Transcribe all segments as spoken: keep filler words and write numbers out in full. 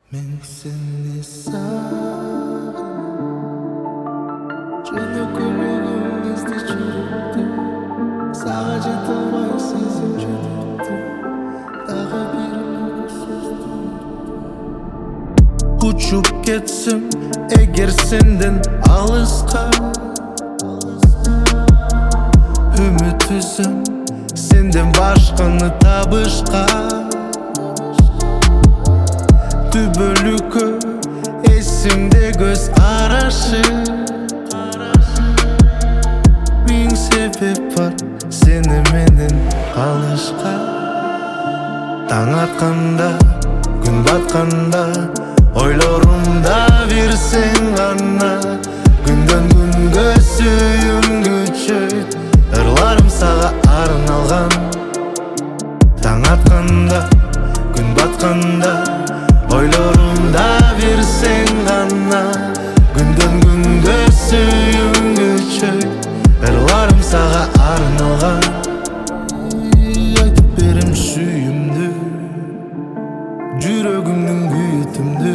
Мен сени сагынам, жана көмөгүң эсте жүрөктү. Сага жете албай сезим жүрөктү. Дагы бир uykusuzdu. Учуп кетсем эгер сенден алыска, үмүт үзөм сенден башканы табышка. Түбөлүккө эсимде көз карашы. Миң себеп бар сени менен калышка. Таң атканда, күн батканда, ойлорумда бирсең гана. Күндөн күнгө сүйүүм күчөйт, ырларым сага арналган. Таң атканда, күн батканда, ойлорумда бирсең гана. Күндөн күнгө сүйүүм күчөйт, ырларым сага арналган. Айтып берем сүйүүмдү, жүрөгүмдүн күйүтүмдү.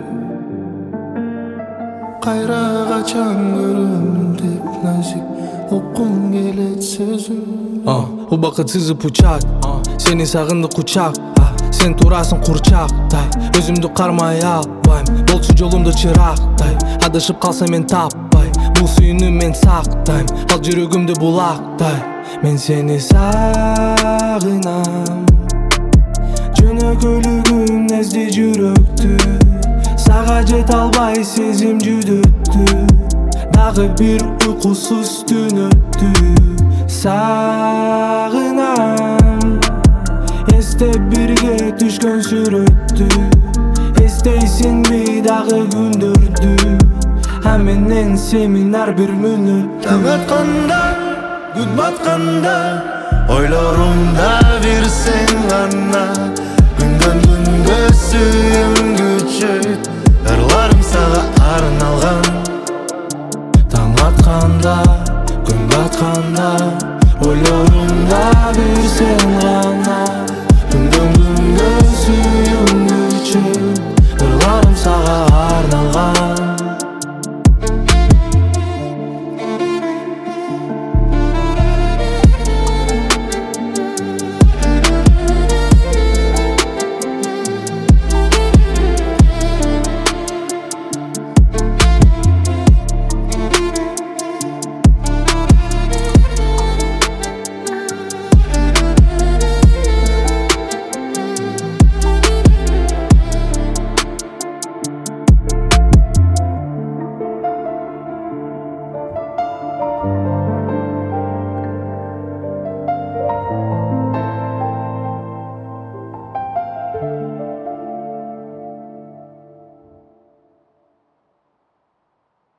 Кайра качан көрөм деп назик оккум келет сөзүң. Убакыт сызып учак, сени сагынды кучак. Сен турасың курчактай, өзүмдү кармай албайм. Болчу жолумда чырактай, адашып калсам мен таппай. Бул сүйүүнү мен сактайм, ал жүрөгүмдү булактай. Мен сени сагынам, жөнөкөйлүгүң эзди жүрөктү. Сага жете албай сезим жүдөттү. Дагы бир уйкусуз түн өттү. Сагынам, эсте бирге түшкөн сүрөттү. Эстейсиңби дагы күндөрдү, а менен сенин ар бир мүнөттү. Таң атканда, күн батканда, ойлорумда бирсең гана. Күндөн күнгө